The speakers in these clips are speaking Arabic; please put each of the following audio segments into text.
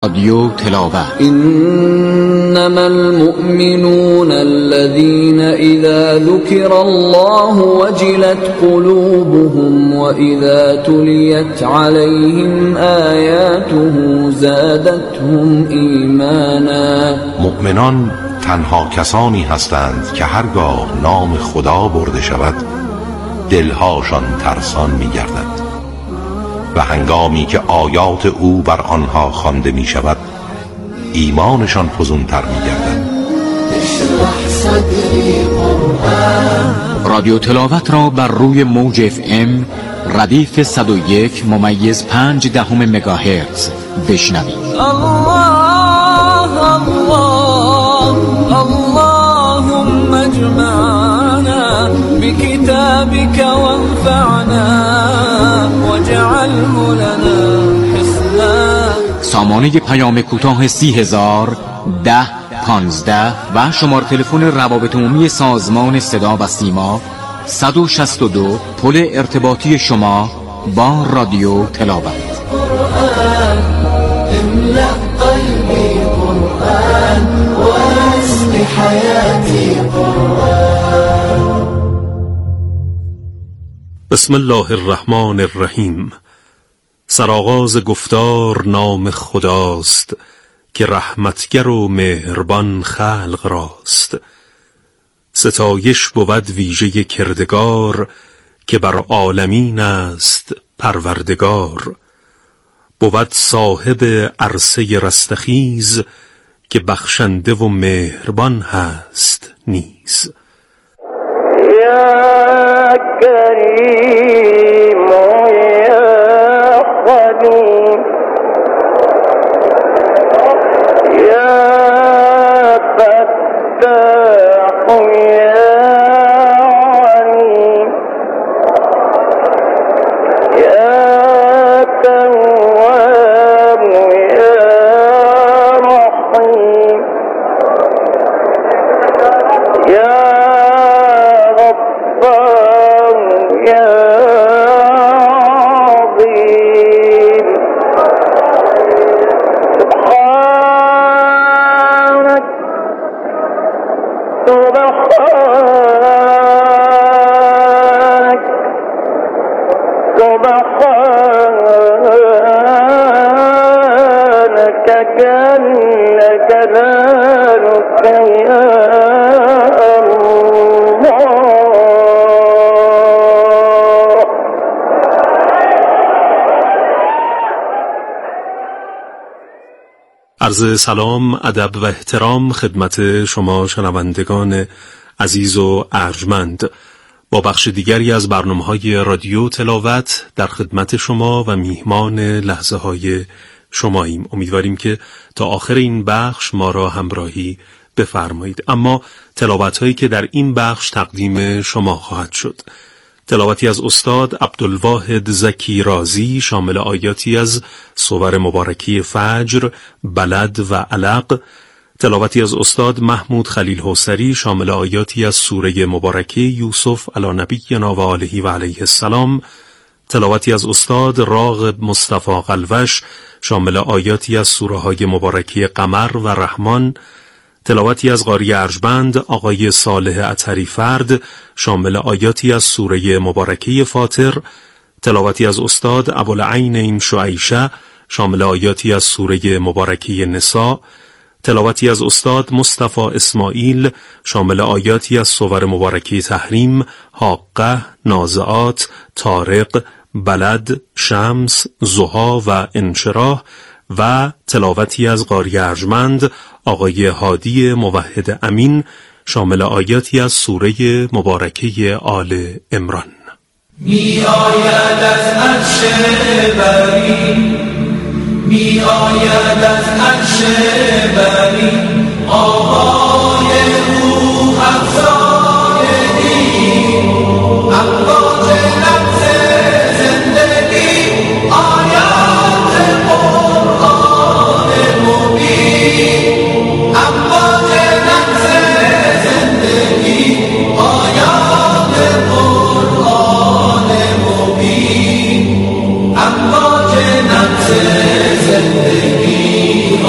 رادیو تلاوت. انما المؤمنون الذين اذا ذكر الله وجلت قلوبهم واذا تليت عليهم آیاته زادتهم ایمانا. مؤمنان تنها کسانی هستند که هرگاه نام خدا برده شود دلهاشان ترسان می‌گردد و هنگامی که آیات او بر آنها خوانده می شود ایمانشان فزونتر می گردد. رادیو تلاوت را بر روی موج FM ردیف 101.5 مگاهرتز بشنوید. اللهم اجمعنا بكتابك وانفعنا واجعله لنا حسنا. سامانه پیام کوتاه 30,000 10 15 و شماره تلفن روابط عمومی سازمان صدا و سیما 162 پل ارتباطی شما با رادیو تلاوت. املأ قلبي قرآن واسق حياتي قرآن. بسم الله الرحمن الرحیم. سرآغاز گفتار نام خداست که رحمتگر و مهربان خلق راست. ستایش بود ویژه کردگار که بر عالمین است پروردگار. بود صاحب عرصه رستخیز که بخشنده و مهربان هست نیز. یا کریم و یا خدیم یا فتاح و یا علیم یا تواب و یا رحیم یا عرض سلام، ادب و احترام خدمت شما شنوندگان عزیز و ارجمند. با بخش دیگری از برنامه‌های رادیو تلاوت در خدمت شما و میهمان لحظه‌های شماییم. امیدواریم که تا آخر این بخش ما را همراهی بفرمایید. اما تلاوت‌هایی که در این بخش تقدیم شما خواهد شد: تلاوتی از استاد عبدالواحد زکی رازی شامل آیاتی از سور مبارکی فجر، بلد و علق. تلاوتی از استاد محمود خلیل حوصری شامل آیاتی از سوره مبارکه یوسف علی نبینا و آله و علیه السلام. تلاوتی از استاد راغب مصطفی قلوش شامل آیاتی از سوره های مبارکه قمر و رحمان. تلاوتی از قاری ارجمند آقای صالح عطری فرد شامل آیاتی از سوره مبارکه فاطر. تلاوتی از استاد ابوالعین شعیشه شامل آیاتی از سوره مبارکه نساء. تلاوتی از استاد مصطفی اسماعیل شامل آیاتی از سور مبارکه تحریم، حاقه، نازعات، طارق، بلد، شمس، ضحی و انشراح. و تلاوتی از قاری ارجمند آقای هادی موحد امین شامل آیاتی از سوره مبارکه آل عمران. می آید از عرش بری، می آید از عرش بری، آوای روح افزایدی، امواج لفظ زندگی، آیات قرآن مبین، امواج لفظ زندگی، آیات قرآن مبین، امواج لفظ زندگی،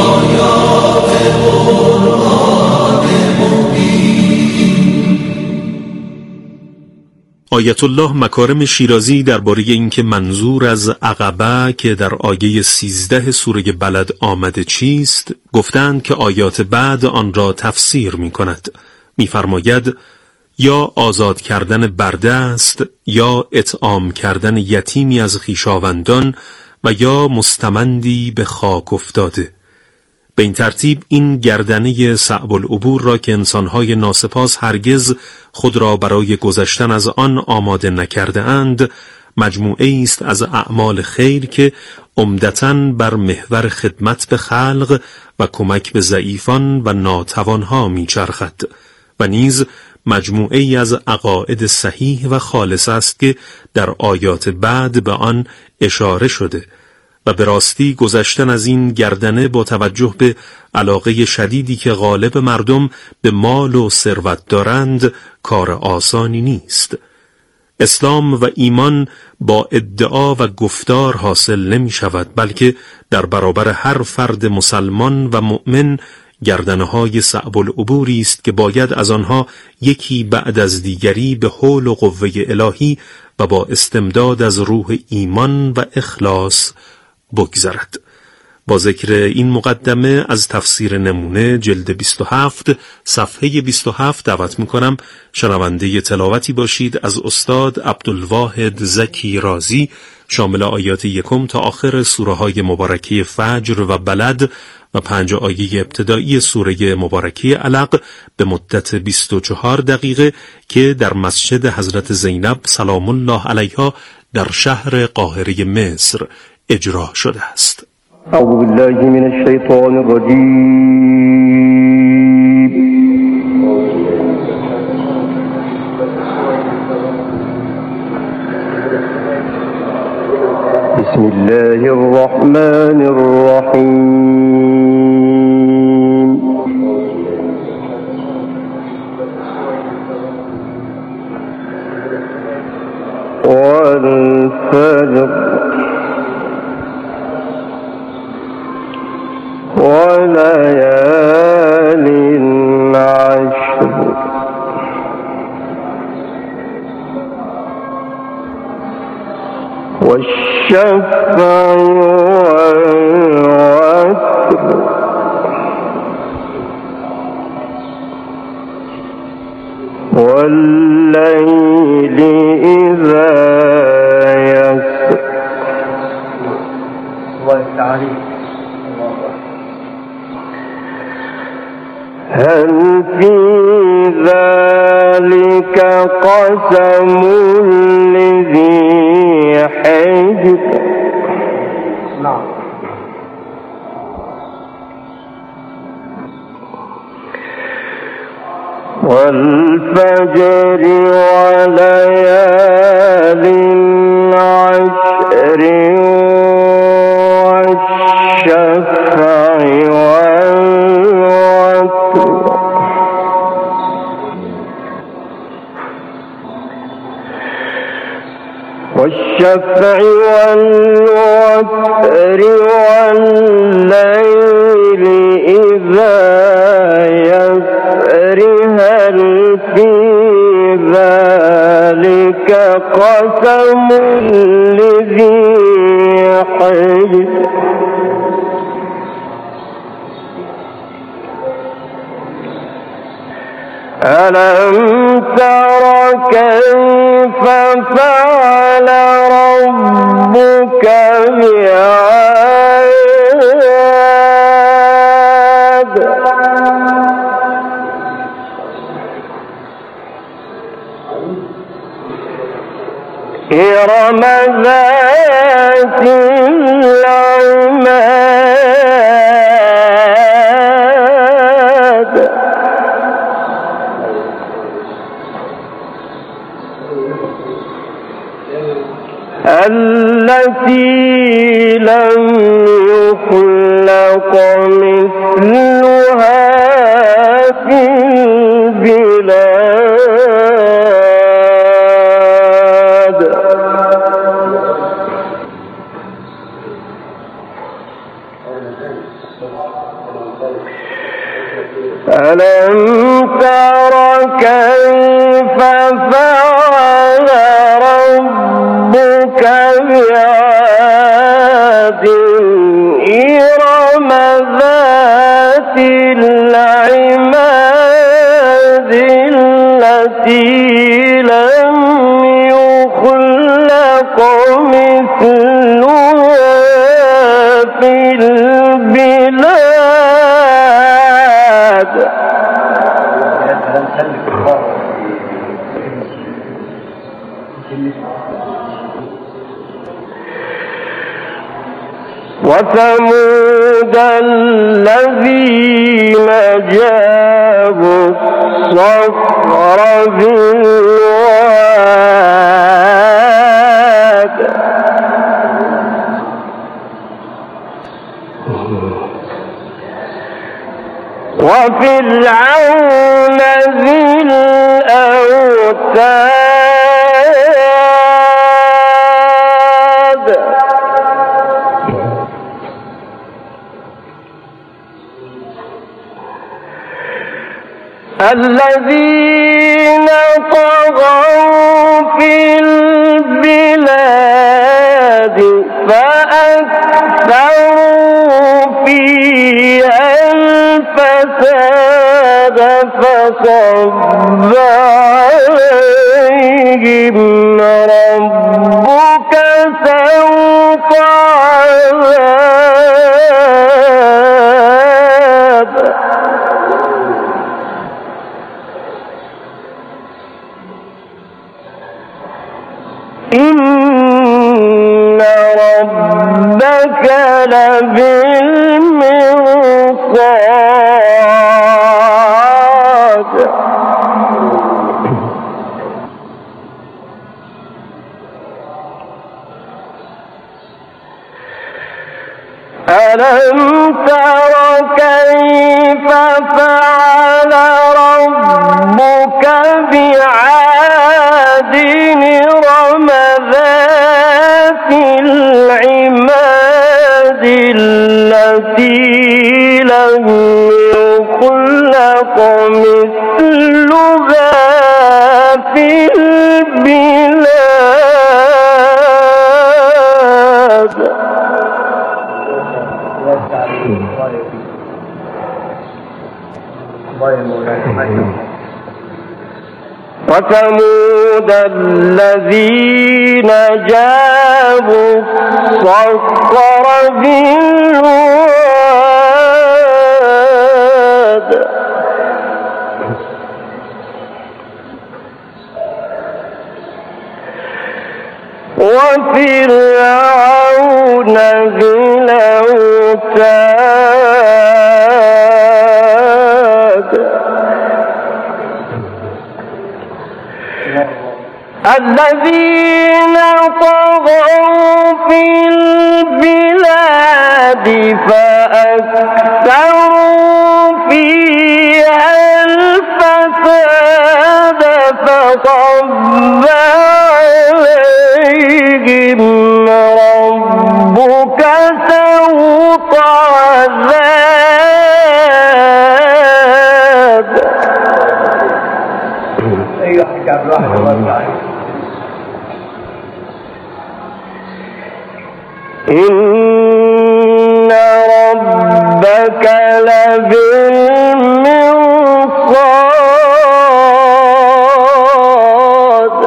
آیت الله مکارم شیرازی درباره اینکه منظور از عقبه که در آیه 13 سوره بلد آمده چیست گفتند که آیات بعد آن را تفسیر می کند. می فرماید یا آزاد کردن برده است یا اطعام کردن یتیمی از خویشاوندان و یا مستمندی به خاک افتاده. به این ترتیب این گردنه صعب العبور را که انسانهای ناسپاس هرگز خود را برای گذشتن از آن آماده نکرده اند، مجموعه است از اعمال خیر که عمدتاً بر محور خدمت به خلق و کمک به ضعیفان و ناتوانها میچرخد و نیز مجموعه ای از عقاید صحیح و خالص است که در آیات بعد به آن اشاره شده و به راستی گذشتن از این گردنه با توجه به علاقه شدیدی که غالب مردم به مال و ثروت دارند کار آسانی نیست. اسلام و ایمان با ادعا و گفتار حاصل نمی شود، بلکه در برابر هر فرد مسلمان و مؤمن گردنه‌های صعب العبوری است که باید از آنها یکی بعد از دیگری به حول و قوه الهی و با استمداد از روح ایمان و اخلاص بگذرد. با ذکر این مقدمه از تفسیر نمونه جلد 27 صفحه 27 دعوت میکنم شنونده تلاوتی باشید از استاد عبدالواحد زکی رازی شامل آیات 1 تا آخر سوره های مبارکه فجر و بلد و 5 آیه ابتدایی سوره مبارکه علق به مدت 24 دقیقه که در مسجد حضرت زینب سلام الله علیها در شهر قاهره مصر اجرا شده است. أعوذ بالله من الشيطان الرجيم. بسم الله الرحمن الرحيم. والفجر وليال عشر والشفع والوتر والليل إذا يسر. هل في ذلك قسم لذي حجر. والفجر وليال عشر والشفع والشفع والوتر والليل إذا يسر. هل في ذلك قسم لذي حجر. ألم تر كيف فعل ربك بعاد. إرم ذات العماد. التي لم يخلق مثلها في البلاد. ألم تر كيف فعل ذات العماد التي لم يخلق مثلها في البلاد وثمود الذين جابوا الصخر بالواد وفرعون ذي الأوتاد الذين طغوا في البلاد فأكثروا فيها الفساد فصب عليهم ربك سوط عذاب إن ربك لبالمرصاد ألم تر كيف فعل ربك بعاد إرم ذات العماد التي لم يخلق مثلها في البلاد وثمود الذين جابوا الصخر بالواد وفرعون ذي الأوتاد الذين طغوا في البلاد فأكثروا فيها الفساد فصب عليهم ربك سوط عذاب إن ربك لبالمرصاد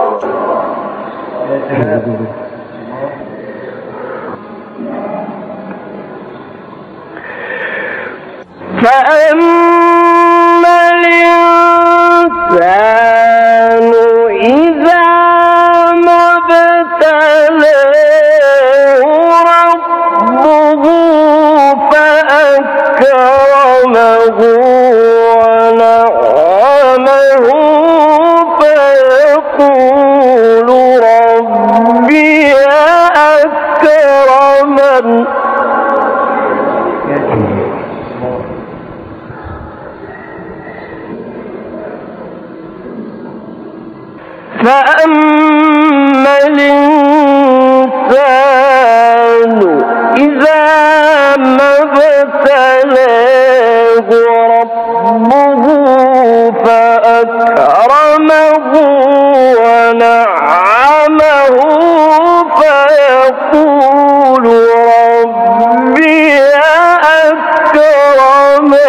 فأما الإنسان إذا ما ابتلاه ربه فأكرمه ونعمه فيقول ربي أكرمن فأما الإنسان إذا ما ابتلاه ربه فأكرمه ونعمه فيقول ربي أكرمن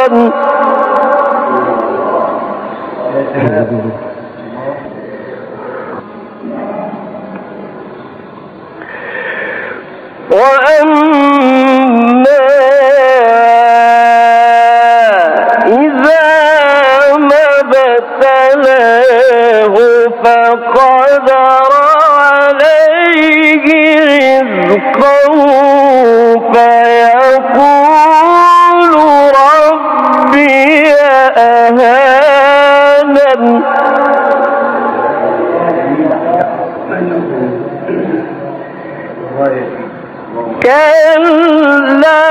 وأما إذا ما ابتلاه فقدر عليه رزقه فيقول ربي أهانن كلا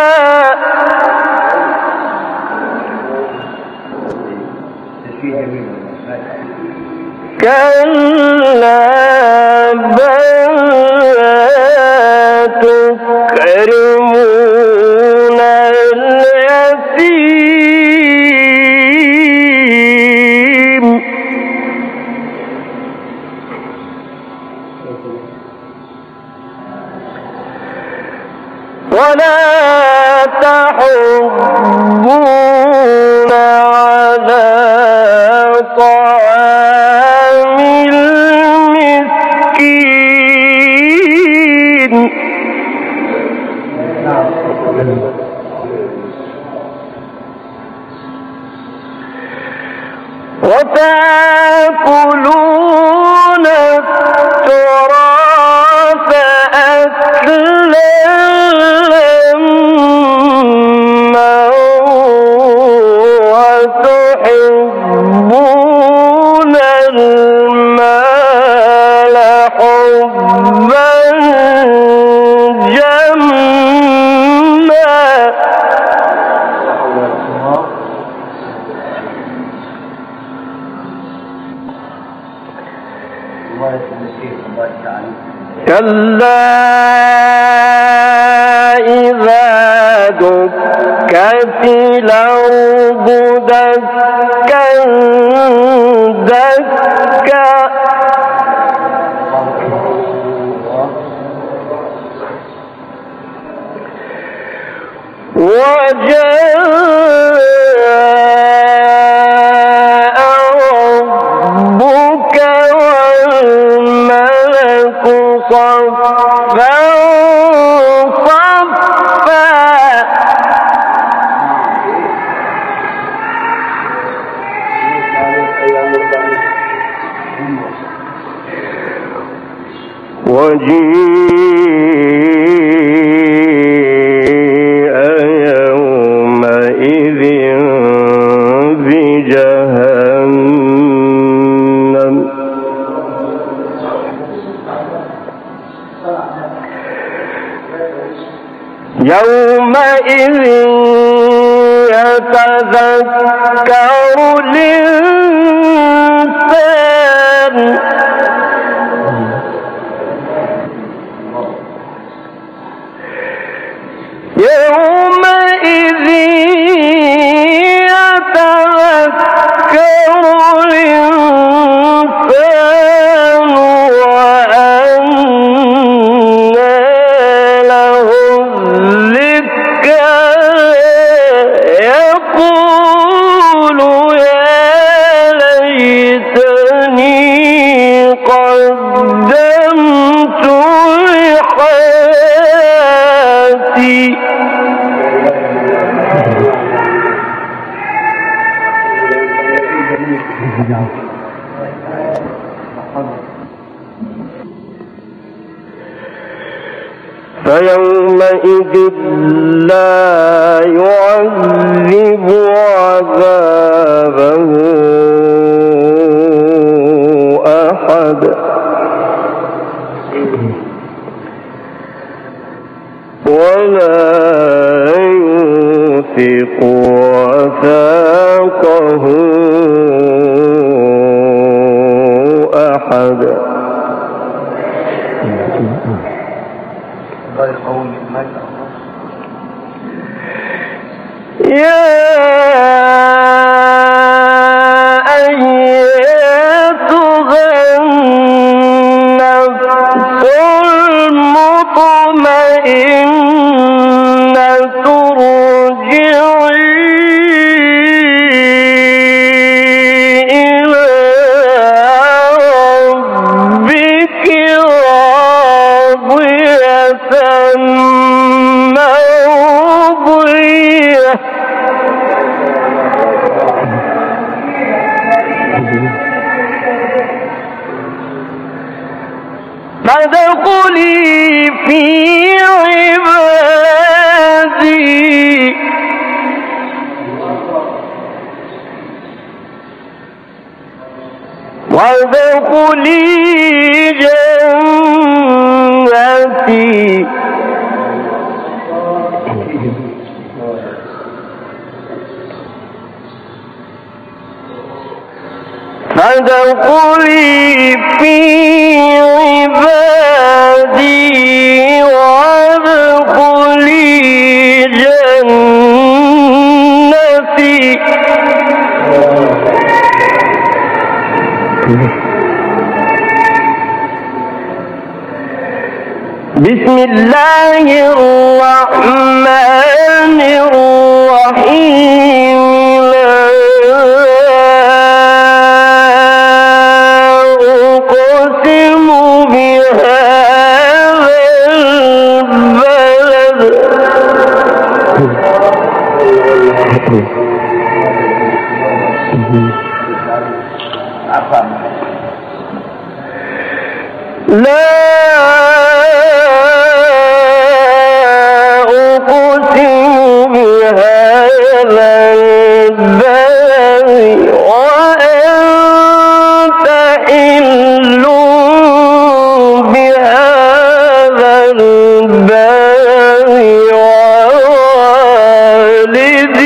بل تكرمون اليتيم ولا تحضون على طعام المسكين وتأكلون التراث أكلا لما وتحبون المال حبا جما كلا إذا دكت الأرض دكا دكا وجاء ربك والملك صفا صفا وجيء يومئذ بجهنم يومئذ يتذكر الإنسان يومئذ يتذكر الإنسان وأنى له الذكرى يقول يا ليتني قدمت لحياتي فيومئذ لا يعذب عذابه أحد ولا يوثق وثاقه أحد يا أيتها النفس المطمئنة ارجعي وادخلي في عبادي وادخلي جنتي فادخلي في عبادي وادخلي جنتي بسم الله الرحمن الرحيم لا أقسم بهذا البلد لا أقسم بهذا البلد وأنت حل بهذا البلد ووالد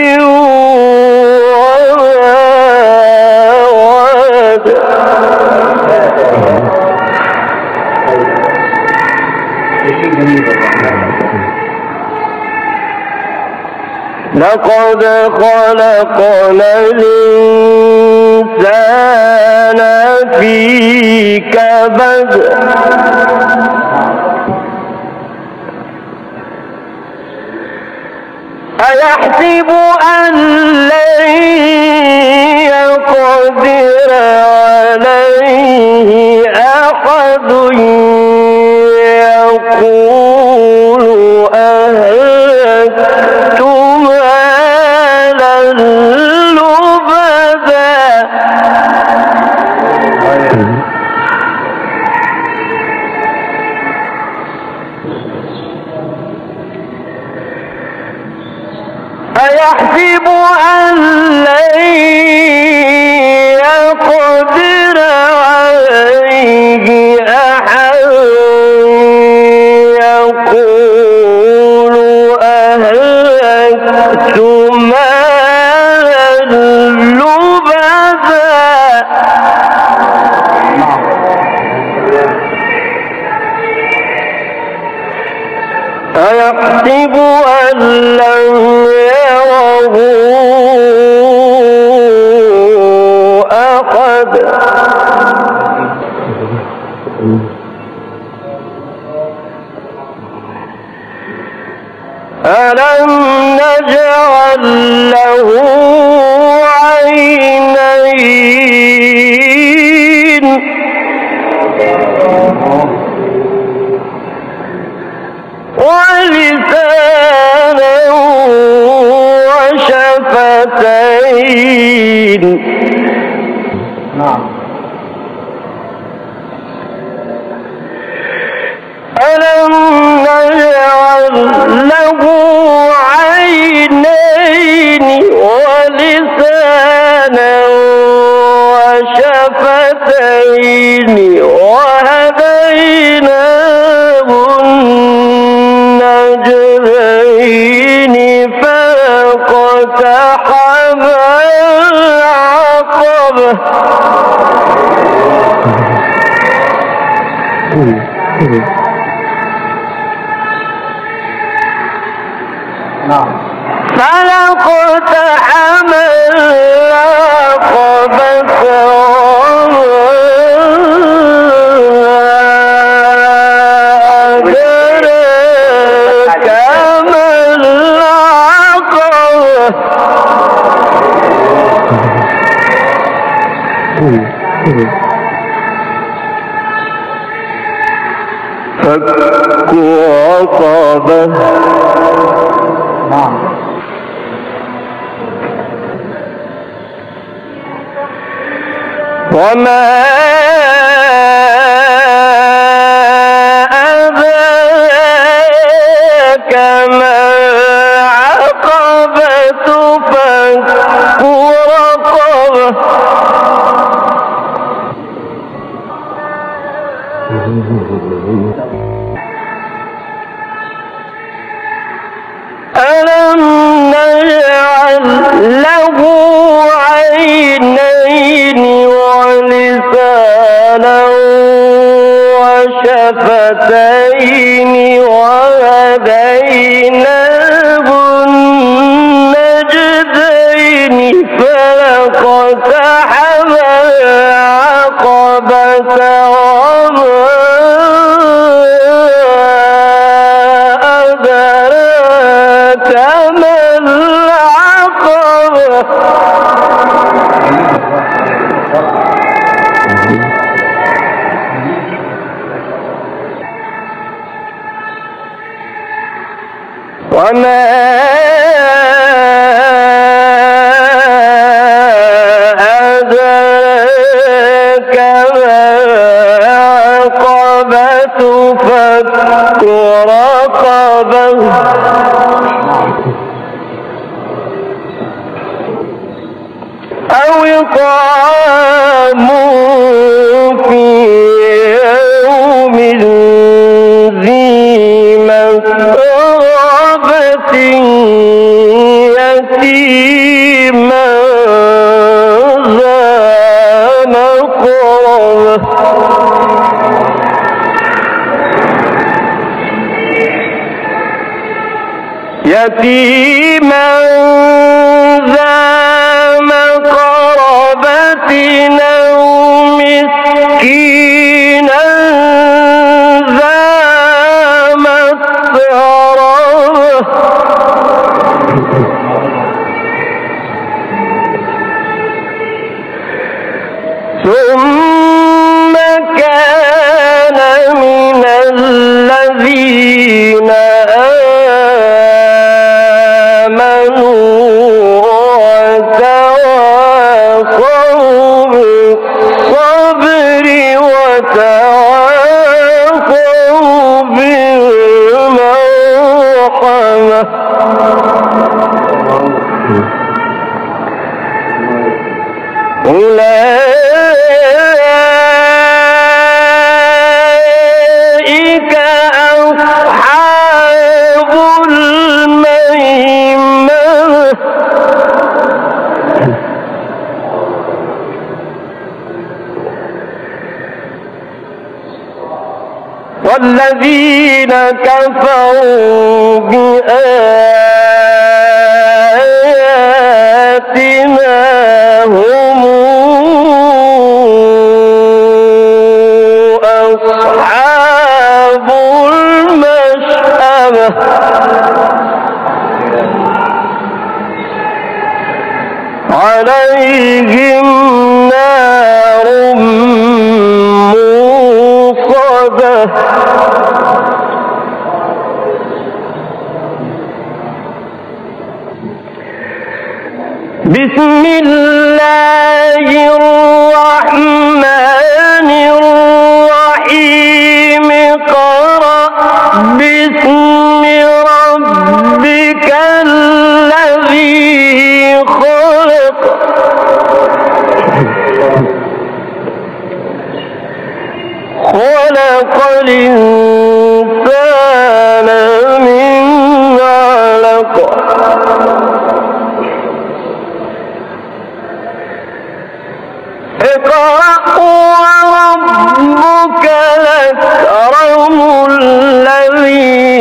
لقد خلقنا الإنسان في كبد أيحسب أن لن يقدر عليه أحد يقول أهلكت مالا لبدا أيحسب أن لن يقدر عليه أحد يقول أهلكت مالا لبدا أيحسب أن لم يره أحد ألم نجعل له عينين ولسانا وشفتين ألم نجعل له عينين ولسانا وشفتين وهديناه النجدين فاقتحم العقبة فلاقتحم العقبة وما أدراك ما العقبة فك رقبة وما الشفتين وهديناه النجدين فلاقتحم العقبة وما أدراك ما العقبة وما أدراك ما العقبة فك رقبة أو إطعام في يوم ذي مسغبة يتيما ذا مقربة يتيما ذا مقربة أو مسكينا ذا مسغبة ثم كان من الذين آمنوا وتواصوا بالصبر وتواصوا بالمرحمة أولئك أصحاب الميمنة والذين كفروا بآياتنا هم أصحاب المشأمة عليهم نار موصدة بسم الله الرحمن الرحيم قرأ باسم ربك الذي خلق خلق الإنسان من علق اقرأ وربك الأكرم الذي